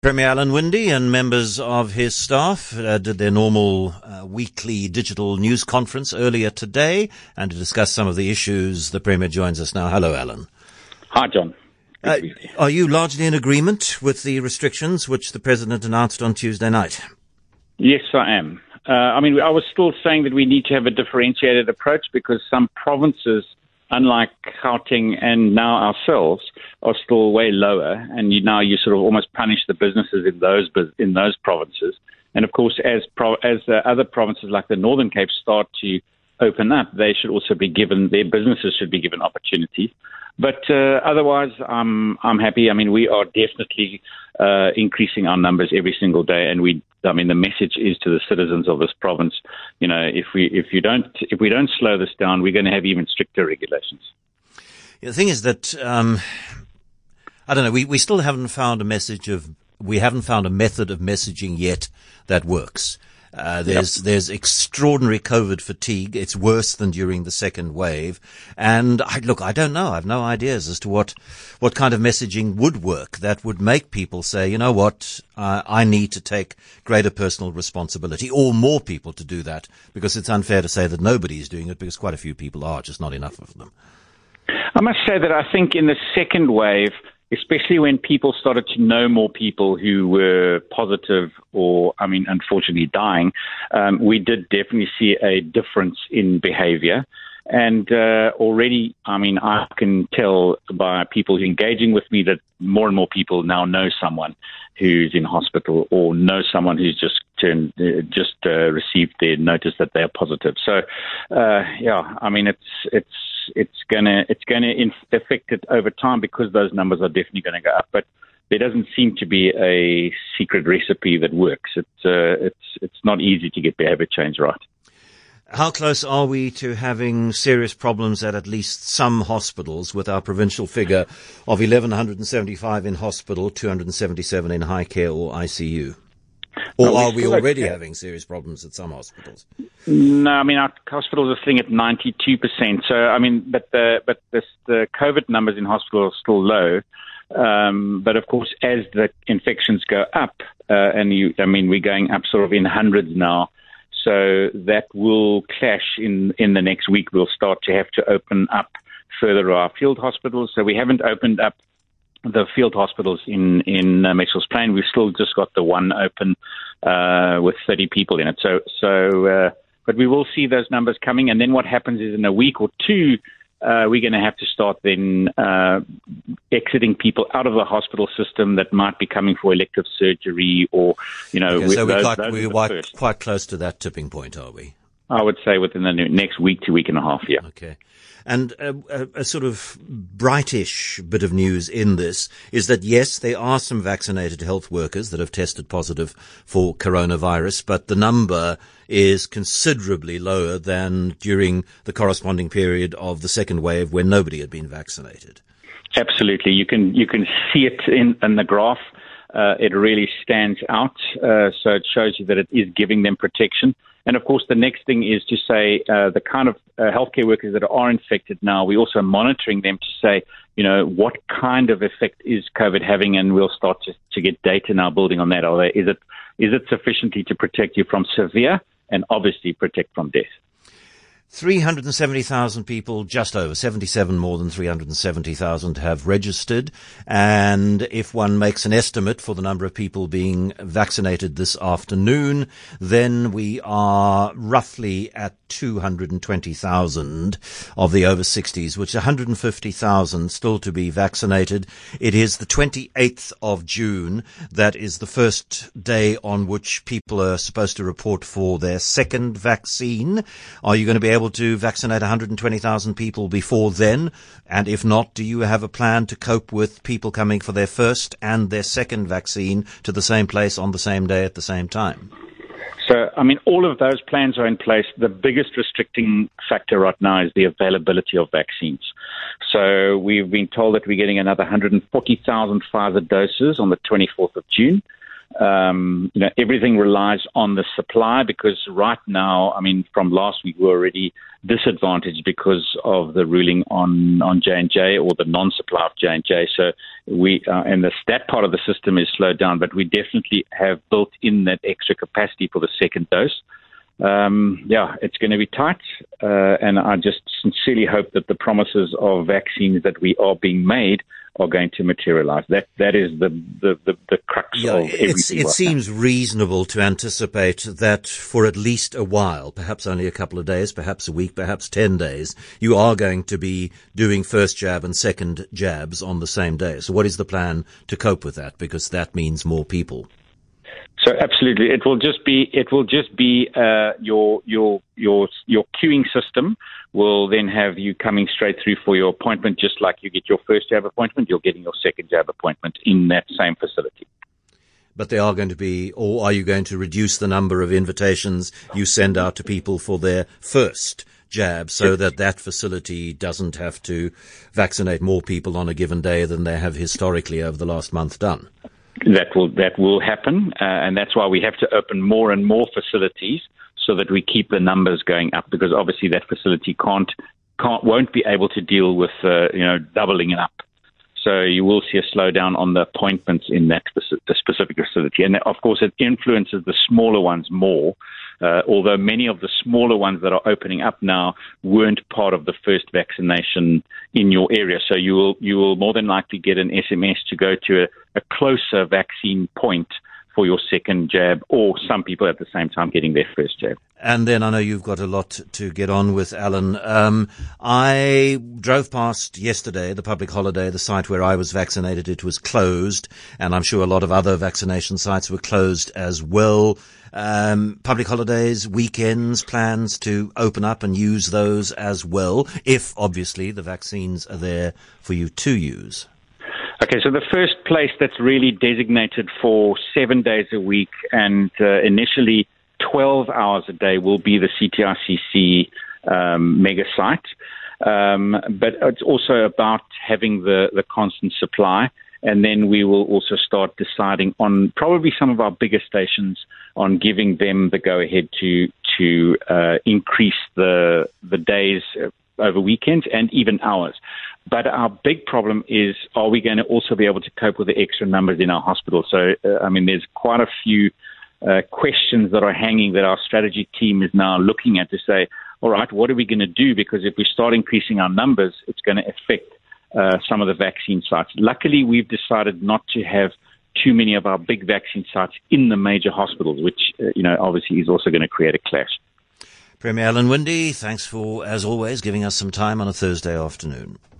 Premier Alan Winde and members of his staff did their normal weekly digital news conference earlier today, and to discuss some of the issues, the Premier joins us now. Hello, Alan. Hi, John. Are you largely in agreement with the restrictions which the President announced on Tuesday night? Yes, I am. I was still saying that we need to have a differentiated approach because some provinces, unlike Gauteng and now ourselves, are still way lower, and you sort of almost punish the businesses in those provinces. And of course, as other provinces like the Northern Cape start to open up, their businesses should be given opportunity. But otherwise, I'm happy. I mean, we are definitely increasing our numbers every single day, and the message is to the citizens of this province. If we don't slow this down, we're going to have even stricter regulations. The thing is that I don't know. We still haven't found a method of messaging yet that works. There's extraordinary COVID fatigue. It's worse than during the second wave. And I don't know. I've no ideas as to what kind of messaging would work that would make people say, you know what, I need to take greater personal responsibility, or more people to do that, because it's unfair to say that nobody's doing it, because quite a few people are, just not enough of them. I must say that I think in the second wave, especially when people started to know more people who were positive or, unfortunately dying, we did definitely see a difference in behavior. And already, I can tell by people engaging with me that more and more people now know someone who's in hospital or know someone who's just received their notice that they are positive. So, it's going to affect it over time because those numbers are definitely going to go up. But there doesn't seem to be a secret recipe that works. It's not easy to get behavior change right. How close are we to having serious problems at least some hospitals, with our provincial figure of 1,175 in hospital, 277 in high care or ICU? Or are we already having serious problems at some hospitals? No, our hospitals are sitting at 92%. So, but the COVID numbers in hospital are still low. But of course, as the infections go up, we're going up sort of in hundreds now. So that will clash in the next week. We'll start to have to open up further our field hospitals. So we haven't opened up the field hospitals in Mitchell's Plain. We've still just got the one open with 30 people in it. But we will see those numbers coming. And then what happens is in a week or two, we're going to have to start then exiting people out of the hospital system that might be coming for elective surgery or, So we're quite close to that tipping point, are we? I would say within the next week to week and a half, yeah. Okay. And a sort of brightish bit of news in this is that, yes, there are some vaccinated health workers that have tested positive for coronavirus, but the number is considerably lower than during the corresponding period of the second wave when nobody had been vaccinated. Absolutely. You can see it in the graph. It really stands out. So it shows you that it is giving them protection. And of course, the next thing is to say the kind of healthcare workers that are infected now, we're also monitoring them to say, what kind of effect is COVID having? And we'll start to get data now building on that. Is it sufficiently to protect you from severe and obviously protect from death? 370,000 people, just over 77 more than 370,000 have registered. And if one makes an estimate for the number of people being vaccinated this afternoon, then we are roughly at 220,000 of the over 60s, which is 150,000 still to be vaccinated. It is the 28th of June. That is the first day on which people are supposed to report for their second vaccine. Are you going to be able to vaccinate 120,000 people before then? And if not, do you have a plan to cope with people coming for their first and their second vaccine to the same place on the same day at the same time? So, all of those plans are in place. The biggest restricting factor right now is the availability of vaccines. So we've been told that we're getting another 140,000 Pfizer doses on the 24th of June. Everything relies on the supply because right now, from last week, we're already disadvantaged because of the ruling on J&J or the non-supply of J&J. So that part of the system is slowed down, but we definitely have built in that extra capacity for the second dose. It's going to be tight, and I just sincerely hope that the promises of vaccines that we are being made are going to materialize. That is the crux of everything. It seems reasonable to anticipate that for at least a while, perhaps only a couple of days, perhaps a week, perhaps 10 days, you are going to be doing first jab and second jabs on the same day. So what is the plan to cope with that? Because that means more people. So absolutely, it will just be your queuing system will then have you coming straight through for your appointment, just like you get your first jab appointment, you're getting your second jab appointment in that same facility. But they are going to be, or are you going to reduce the number of invitations you send out to people for their first jab so that facility doesn't have to vaccinate more people on a given day than they have historically over the last month done? That will happen, and that's why we have to open more and more facilities so that we keep the numbers going up. Because obviously that facility won't be able to deal with doubling it up. So you will see a slowdown on the appointments in that specific facility, and of course it influences the smaller ones more. Although many of the smaller ones that are opening up now weren't part of the first vaccination in your area. So you will more than likely get an SMS to go to a closer vaccine point for your second jab, or some people at the same time getting their first jab. And then I know you've got a lot to get on with, Alan. I drove past yesterday, the public holiday, the site where I was vaccinated. It was closed, and I'm sure a lot of other vaccination sites were closed as well. Public holidays, weekends, plans to open up and use those as well, if obviously the vaccines are there for you to use. Okay, so the first place that's really designated for 7 days a week and initially 12 hours a day will be the CTICC mega site. But it's also about having the constant supply. And then we will also start deciding on probably some of our bigger stations on giving them the go-ahead to increase the days over weekends and even hours. But our big problem is, are we going to also be able to cope with the extra numbers in our hospital? So, there's quite a few questions that are hanging that our strategy team is now looking at to say, all right, what are we going to do? Because if we start increasing our numbers, it's going to affect some of the vaccine sites. Luckily, we've decided not to have too many of our big vaccine sites in the major hospitals, which, obviously is also going to create a clash. Premier Alan Winde, thanks for, as always, giving us some time on a Thursday afternoon.